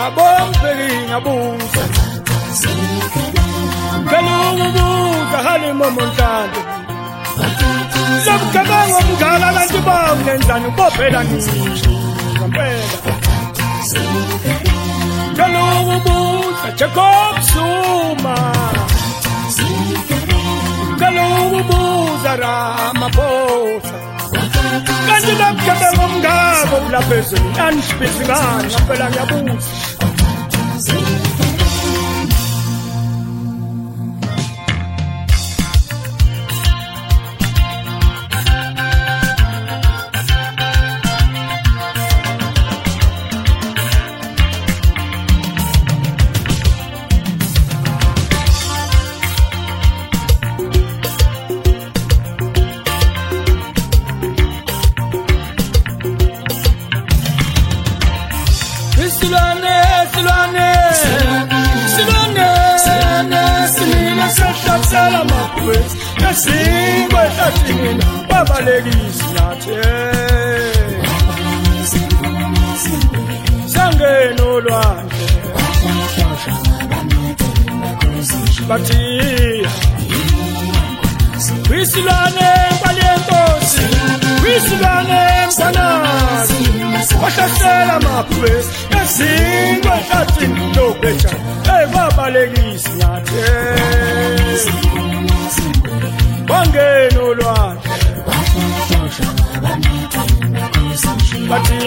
bombeki ngabuza Kalubuza hali momontlando Zabukabanga mdala abantu bawunenzani bophela ngampela Kalubuza Jacob Zuma Kalubuza Ramaphosa Kanti labukabanga mngabo ulaphezulu anishibizingani ngampela ngiyabuza Singwe tathina babalekisi nathi Sangeno lwandle bathi Wisilwane kwalenkosi Wisilwane mfanazi wahlasela amaphuzu Singwe tathina lobheja babalekisi nathi Bangeno lwandle bathi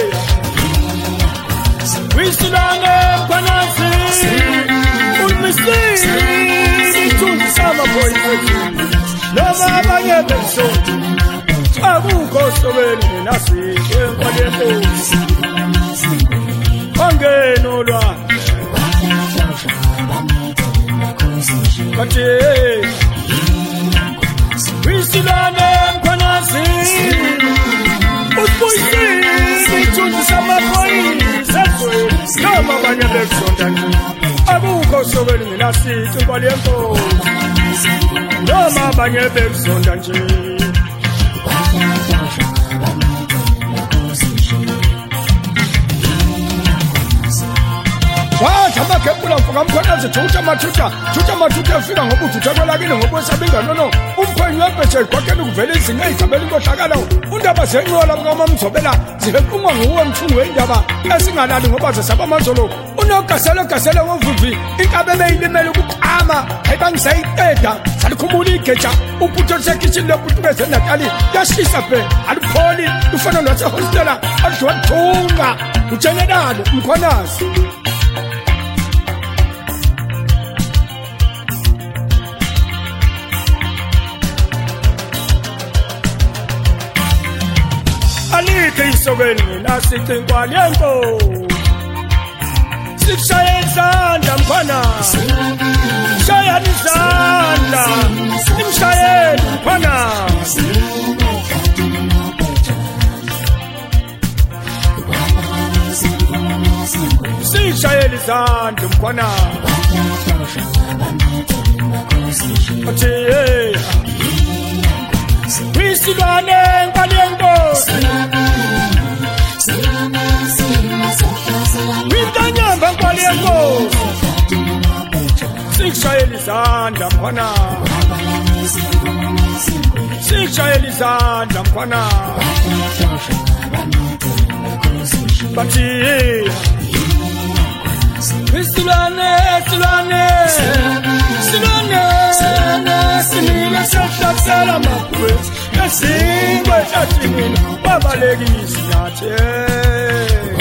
Wisilwane mfanazi ulmisini ithunzi amaphoyisa noma abanye besonto akukho sobeni nasihle kwalenkosi Bangeno lwandle bathi Wisilwane mkhwanazi Usibuyisile ithunzi samaphoyisa noma abanye besonto akukho sobeni nasihle kwalenkosi noma abanye besonto nje Wathi amakepula mfuka mkhwanazi thuta mathutha efika ngobuthi uthakwelakile ngokwesabinga nono umkhwenyi webheshe kwakeni kuvela izinga izabela inkohlakala undaba zenqola mkamamzobela zihequmwa nguwe mthungu wendaba esingalali ngoba zesaba amazolo unogasele wovuvi inkabe beyilimela ukuqama ayibangisayiqeda salikhumbula igeja ubutho lisekitshini lebutho bezenatali yashisa bhe alipholi ufana lwasehostela adliwa thunga ujenerali mkhwanazi Alike isokweni nasithi kwalenko Sikushaya izandla mkhwana Shaya izandla Imshayeli mkhwana Sishayeli izandla mkhwana Athi Wisilwane kwalenkosi Wintanyamba kwalenkosi Sikushayela izandla mkhwana Sikushayela izandla mkhwana bathi Wisilwane Sinila sehlasela amaphuzu Singwe tathina babalekisi nathi